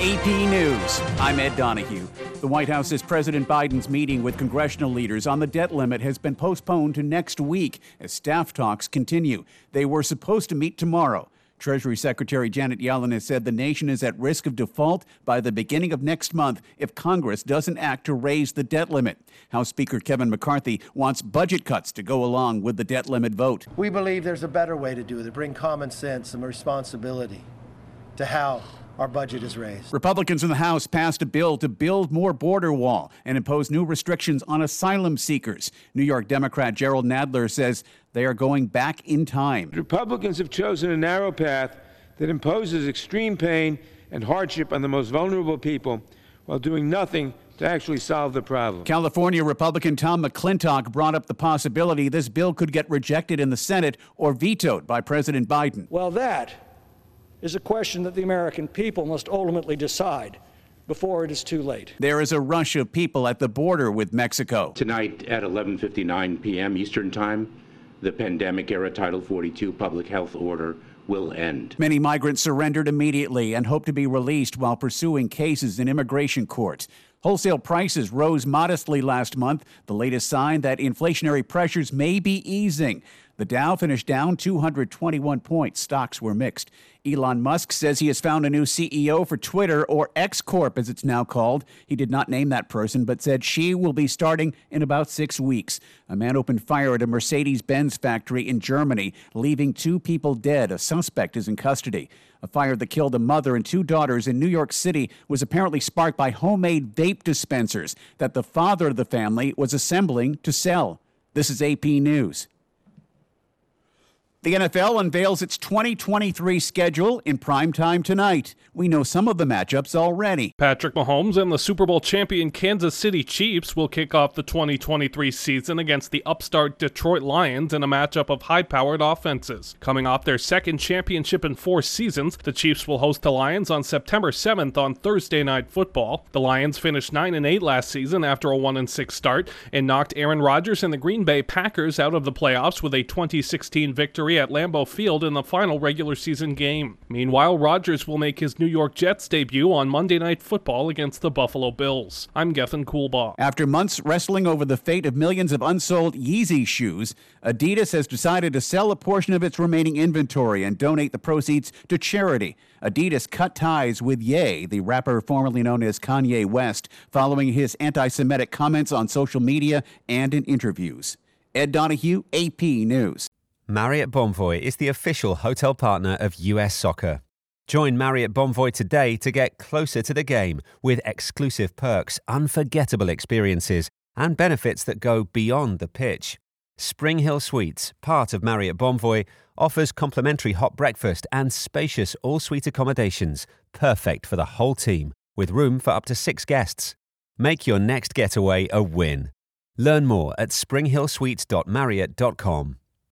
AP News. I'm Ed Donahue. The White House says President Biden's meeting with congressional leaders on the debt limit has been postponed to next week as staff talks continue. They were supposed to meet tomorrow. Treasury Secretary Janet Yellen has said the nation is at risk of default by the beginning of next month if Congress doesn't act to raise the debt limit. House Speaker Kevin McCarthy wants budget cuts to go along with the debt limit vote. We believe there's a better way to do it, to bring common sense and responsibility to how our budget is raised. Republicans in the House passed a bill to build more border wall and impose new restrictions on asylum seekers. New York Democrat Gerald Nadler says they are going back in time. Republicans have chosen a narrow path that imposes extreme pain and hardship on the most vulnerable people while doing nothing to actually solve the problem. California Republican Tom McClintock brought up the possibility this bill could get rejected in the Senate or vetoed by President Biden. Well, that is a question that the American people must ultimately decide before it is too late. There is a rush of people at the border with Mexico. Tonight at 11:59 p.m. Eastern Time, the pandemic-era Title 42 public health order will end. Many migrants surrendered immediately and hope to be released while pursuing cases in immigration courts. Wholesale prices rose modestly last month, the latest sign that inflationary pressures may be easing. The Dow finished down 221 points. Stocks were mixed. Elon Musk says he has found a new CEO for Twitter, or X Corp as it's now called. He did not name that person, but said she will be starting in about 6 weeks. A man opened fire at a Mercedes-Benz factory in Germany, leaving 2 people dead. A suspect is in custody. A fire that killed a mother and 2 daughters in New York City was apparently sparked by homemade vape dispensers that the father of the family was assembling to sell. This is AP News. The NFL unveils its 2023 schedule in primetime tonight. We know some of the matchups already. Patrick Mahomes and the Super Bowl champion Kansas City Chiefs will kick off the 2023 season against the upstart Detroit Lions in a matchup of high-powered offenses. Coming off their second championship in 4 seasons, the Chiefs will host the Lions on September 7th on Thursday Night Football. The Lions finished 9-8 last season after a 1-6 start and knocked Aaron Rodgers and the Green Bay Packers out of the playoffs with a 2016 victory at Lambeau Field in the final regular season game. Meanwhile, Rodgers will make his New York Jets debut on Monday Night Football against the Buffalo Bills. I'm Gethin Coolbaugh. After months wrestling over the fate of millions of unsold Yeezy shoes, Adidas has decided to sell a portion of its remaining inventory and donate the proceeds to charity. Adidas cut ties with Ye, the rapper formerly known as Kanye West, following his anti-Semitic comments on social media and in interviews. Ed Donahue, AP News. Marriott Bonvoy is the official hotel partner of US Soccer. Join Marriott Bonvoy today to get closer to the game with exclusive perks, unforgettable experiences, and benefits that go beyond the pitch. Spring Hill Suites, part of Marriott Bonvoy, offers complimentary hot breakfast and spacious all-suite accommodations, perfect for the whole team, with room for up to 6 guests. Make your next getaway a win. Learn more at springhillsuites.marriott.com.